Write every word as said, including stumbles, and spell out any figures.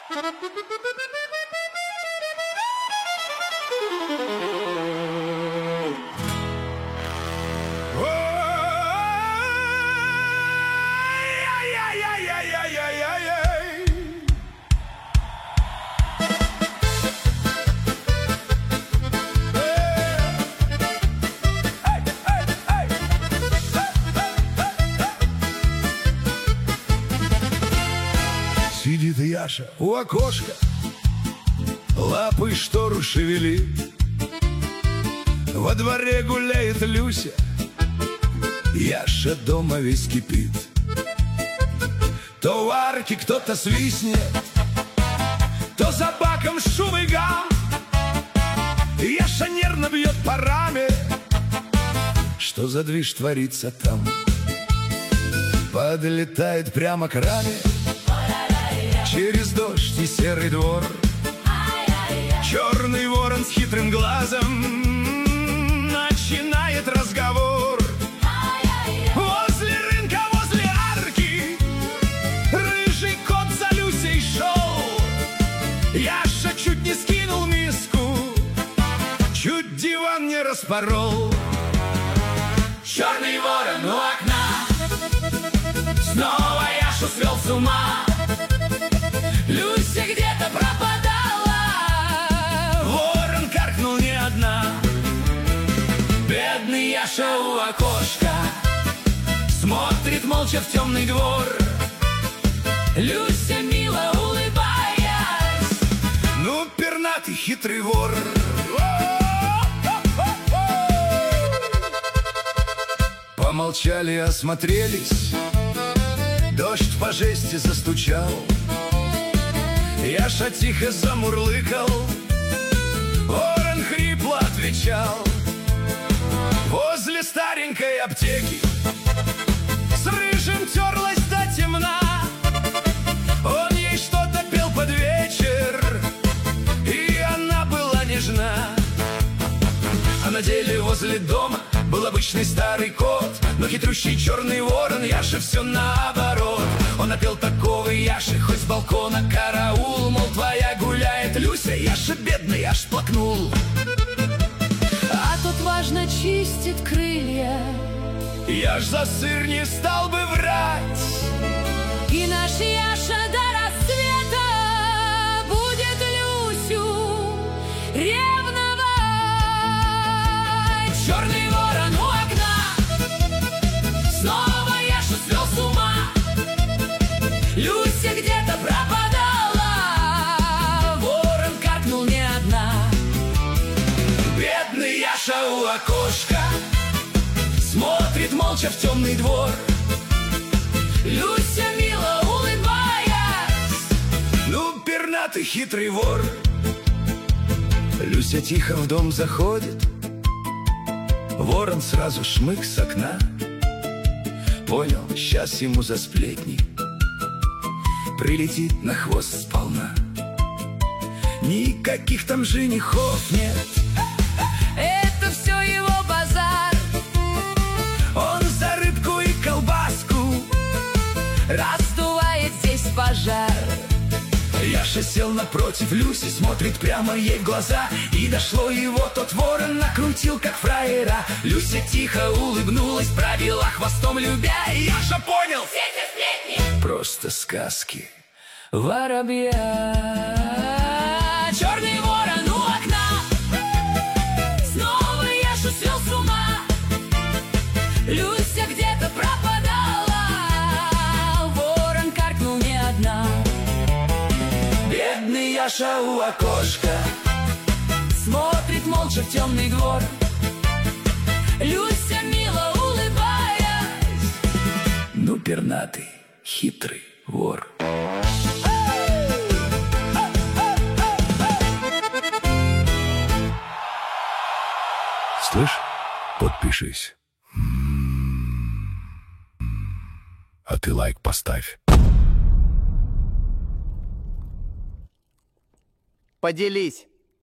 Сидит Яша у окошка, лапой штору шевелит. Во дворе гуляет Люся, Яша дома весь кипит. То в арке кто-то свистнет, то за баком шум и гам. Яша нервно бьет по раме. Что за движ творится там? Подлетает прямо к раме через дождь и серый двор. Черный ворон с хитрым глазом начинает разговор. Возле рынка, возле арки рыжий кот за Люсей шел. Яша чуть не скинул миску, чуть диван не распорол. Черный ворон у окна снова Яшу свел с ума. Люся где-то пропадала, ворон каркнул не одна. Бедный Яша у окошка смотрит молча в темный двор. Люся мило улыбаясь: ну, пернатый хитрый вор. Помолчали, осмотрелись, дождь по жести застучал. Яша тихо замурлыкал, ворон хрипло отвечал. Возле старенькой аптеки с рыжим терлась до темна. Он ей что-то пел под вечер, и она была нежна. А на деле возле дома был обычный старый кот, но хитрющий черный ворон Яше все наоборот. Он напел такого Яше хоть с балкона караул, мол, твоя гуляет Люся. Яша бедный аж плакнул. А тот важно чистит крылья. Я ж за сыр не стал бы врать. И наш Яша до рассвета будет Люсю ревновать. Черный ворон у окна снова Яшу свел с ума. Люся где-то пропадала, ворон каркнул не одна. Бедный Яша у окошка смотрит молча в темный двор. Люся мило улыбаясь: ну, пернатый хитрый вор. Люся тихо в дом заходит, ворон сразу шмык с окна. Понял, сейчас ему за сплетни прилетит на хвост сполна. Никаких там женихов нет, это все его базар. он за рыбку и колбаску Раздувает здесь пожар. Яша сел напротив Люси, смотрит прямо ей в глаза. И дошло его, тот ворон накрутил, как фраера. Люся тихо улыбнулась, провела хвостом любя. И Яша понял: Все эти сплетни просто сказки воробья. Черный ворон у окна снова Яшу свел с ума. Люся где-то пропадала, ворон каркнул не одна. Бедный Яша у окошка смотрит молча в темный двор. Люся мило улыбаясь: ну, пернатый хитрый вор. Слышь, подпишись. А ты лайк поставь. Поделись.